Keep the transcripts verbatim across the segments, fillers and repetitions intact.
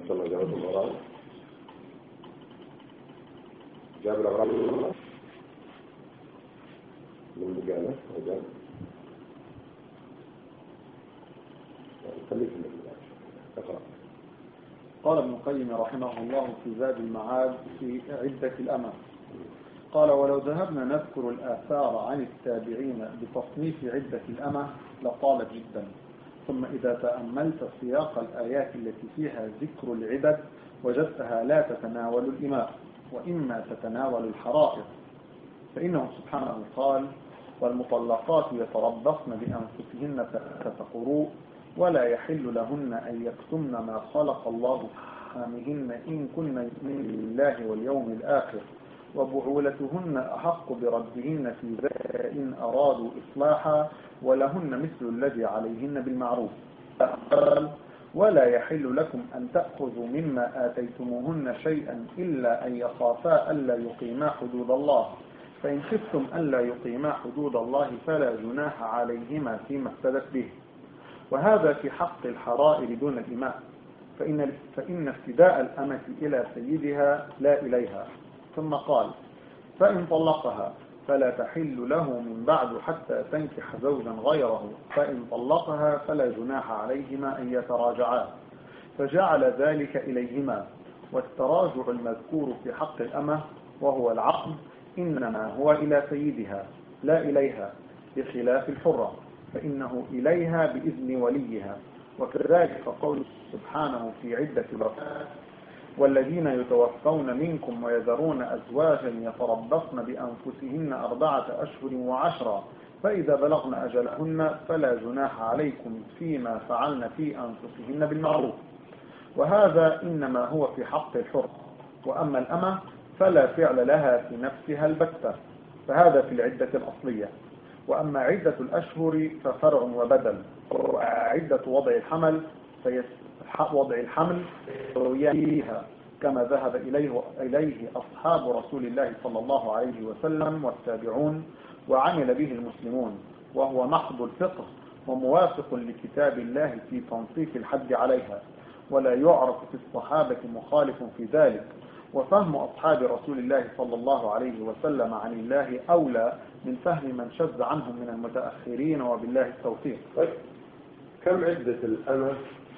صلى الله عليه وسلم جاب الأغراض من بقالة وجاب خليك من اقرأ. قال ابن القيم رحمه الله في زاد المعاد في عدة الأمة، قال: ولو ذهبنا نذكر الآثار عن التابعين بتصنيف عدة الأمة لطالت جدا، ثم إذا تأملت سياق الآيات التي فيها ذكر العدد وجدتها لا تتناول الإماء وإما تتناول الحرائر، فإنه سبحانه قال: والمطلقات يتربصن بأنفسهن ثلاثة قروء ولا يحل لهن أن يكتمن ما خلق الله في أرحامهن إن كن يؤمن بالله واليوم الآخر وبعولتهن أحق بردهن في ذلك إن أرادوا إصلاحا ولهن مثل الذي عليهن بالمعروف. قال: ولا يحل لكم أن تأخذوا مما آتيتموهن شيئا إلا أن يخافا ألا يقيما حدود الله، فإن خفتم ألا يقيما حدود الله فلا جناح عليهما فيما افتدت به. وهذا في حق الحرائر دون الإماء، فإن, فإن افتداء الأمة إلى سيدها لا إليها. ثم قال: فإن طلقها فلا تحل له من بعد حتى تنكح زوجا غيره، فإن طلقها فلا جناح عليهما أن يتراجعا، فجعل ذلك إليهما. والتراجع المذكور في حق الأمة وهو العقد إنما هو إلى سيدها لا إليها، بخلاف الحرة فإنه إليها بإذن وليها. وكذلك قول سبحانه في عدة الرفات: والذين يتوفون منكم ويذرون أزواجا يتربصن بأنفسهن أربعة أشهر وعشرا فإذا بلغن أجلهن فلا جناح عليكم فيما فعلن في أنفسهن بالمعروف. وهذا إنما هو في حق الحر، وأما الأمة فلا فعل لها في نفسها البتة، فهذا في العدة الأصلية. وأما عدة الأشهر ففرع وبدل. وعدة وضع الحمل وضع الحمل فيها كما ذهب إليه, إليه أصحاب رسول الله صلى الله عليه وسلم والتابعون، وعمل به المسلمون، وهو محض الفقه وموافق لكتاب الله في تنصيف الحد عليها، ولا يعرف في الصحابة مخالف في ذلك. وفهم أصحاب رسول الله صلى الله عليه وسلم عن الله أولى من فهم من شذ عنهم من المتأخرين، وبالله التوفيق. طيب، كم عدة الأمة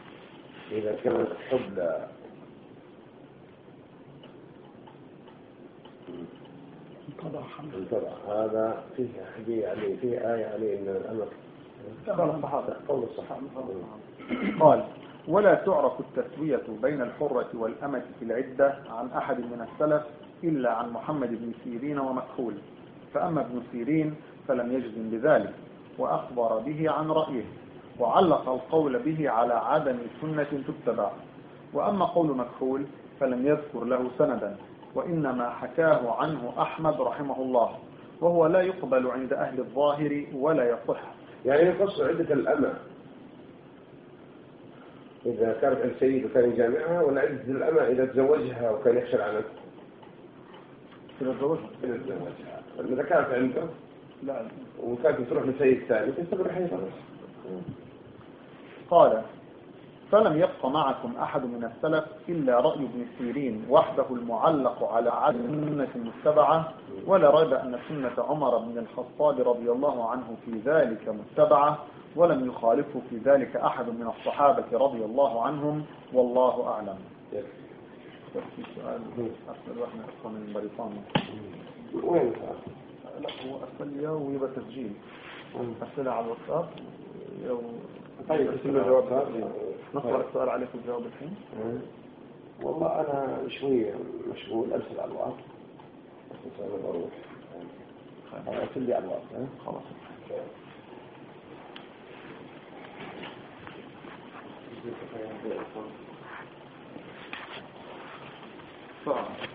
إذا كانت حبلى؟ انقضى. هذا فيه حديث عليه، فيه آية عليه إن الأمة قال الصحابة قول الصحابة قال: ولا تعرف التسوية بين الحرة والأمة في العدة عن أحد من السلف إلا عن محمد بن سيرين ومكحول. فأما ابن سيرين فلم يجزم بذلك وأخبر به عن رأيه، وعلق القول به على عدم سنة تتبع. وأما قول مكحول فلم يذكر له سندا، وإنما حكاه عنه أحمد رحمه الله، وهو لا يقبل عند أهل الظاهر ولا يصح. يعني يقص عدة الأمة إذا كانت عند سيد وكان يجامعها، ولا عدة الأمة إذا تزوجها وكان يخشى عنها؟ إذا تزوجها إذا تزوجها إذا كانت عنده لا وكانت تروح لسيد ثاني تستمر حيث. قال: فلم يبق معكم أحد من السلف إلا رأي ابن سيرين وحده المعلق على عدم سنة متبعة، ولا ريب أن سنة عمر بن الخطاب رضي الله عنه في ذلك متبعة، ولم يخالفه في ذلك أحد من الصحابة رضي الله عنهم، والله أعلم. في سؤال أسأل واحد من بريطانيا. وين؟ لا هو أسأل لي ويبقى تسجيل أسئلة على الواتساب. طيب أسئلة الجواب نقرأ السؤال عليك الجواب الحين. والله أنا شوية مشغول أرسل على الواتس، بس أنا بروح أرسل لي على الواتس. خلاص. صعب.